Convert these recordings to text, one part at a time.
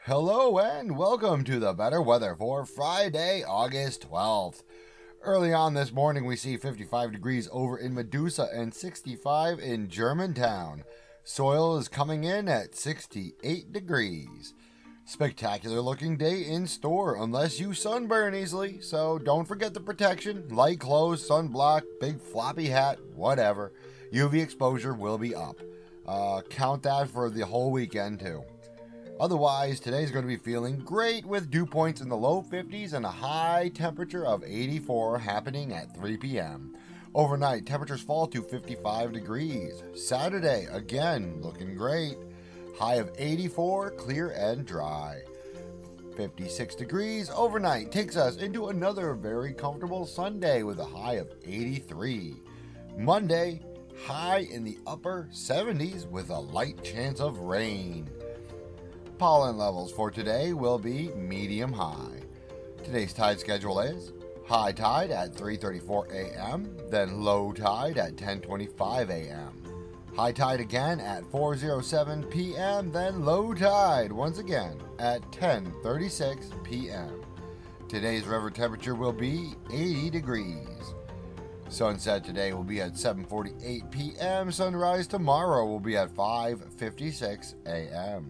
Hello and welcome to the better weather for Friday, August 12th. Early on this morning, we see 55 degrees over in Medusa and 65 in Germantown. Soil is coming in at 68 degrees. Spectacular looking day in store unless you sunburn easily, so don't forget the protection, light clothes, sunblock, big floppy hat, whatever. UV exposure will be up. Count that for the whole weekend too. Otherwise, today's going to be feeling great with dew points in the low 50s and a high temperature of 84 happening at 3 p.m. Overnight, temperatures fall to 55 degrees. Saturday, again, looking great. High of 84, clear and dry. 56 degrees overnight takes us into another very comfortable Sunday with a high of 83. Monday, high in the upper 70s with a light chance of rain. Pollen levels for today will be medium high. Today's tide schedule is high tide at 3:34 a.m., then low tide at 10:25 a.m. High tide again at 4:07 p.m., then low tide once again at 10:36 p.m. Today's river temperature will be 80 degrees. Sunset today will be at 7:48 p.m. Sunrise tomorrow will be at 5:56 a.m.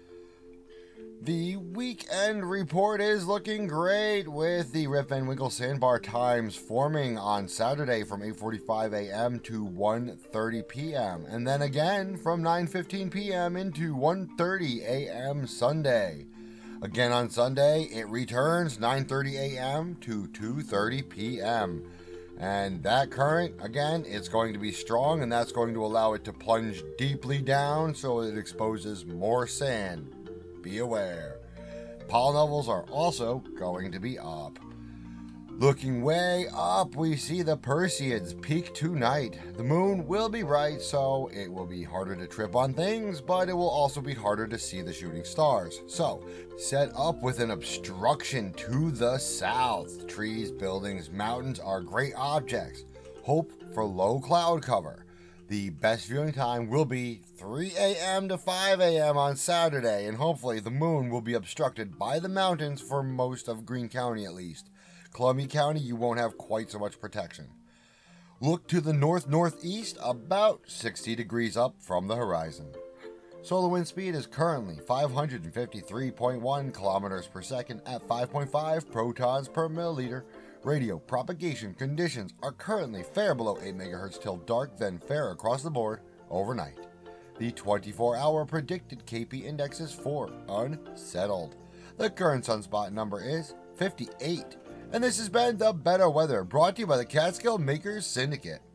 The weekend report is looking great with the Rip Van Winkle Sandbar times forming on Saturday from 8:45 a.m. to 1:30 p.m. and then again from 9:15 p.m. into 1:30 a.m. Sunday. Again on Sunday, it returns 9:30 a.m. to 2:30 p.m. And that current, again, it's going to be strong, and that's going to allow it to plunge deeply down so it exposes more sand. Be aware. Pollen levels are also going to be up. Looking way up, we see the Perseids peak tonight. The moon will be bright, so it will be harder to trip on things, but it will also be harder to see the shooting stars. So, set up with an obstruction to the south. Trees, buildings, mountains are great objects. Hope for low cloud cover. The best viewing time will be 3 a.m. to 5 a.m. on Saturday, and hopefully the moon will be obstructed by the mountains for most of Greene County at least. Columbia County, you won't have quite so much protection. Look to the north-northeast, about 60 degrees up from the horizon. Solar wind speed is currently 553.1 kilometers per second at 5.5 protons per milliliter. Radio propagation conditions are currently fair below 8 MHz till dark, then fair across the board overnight. The 24-hour predicted KP index is 4, unsettled. The current sunspot number is 58. And this has been The Better Weather, brought to you by the Catskill Makers Syndicate.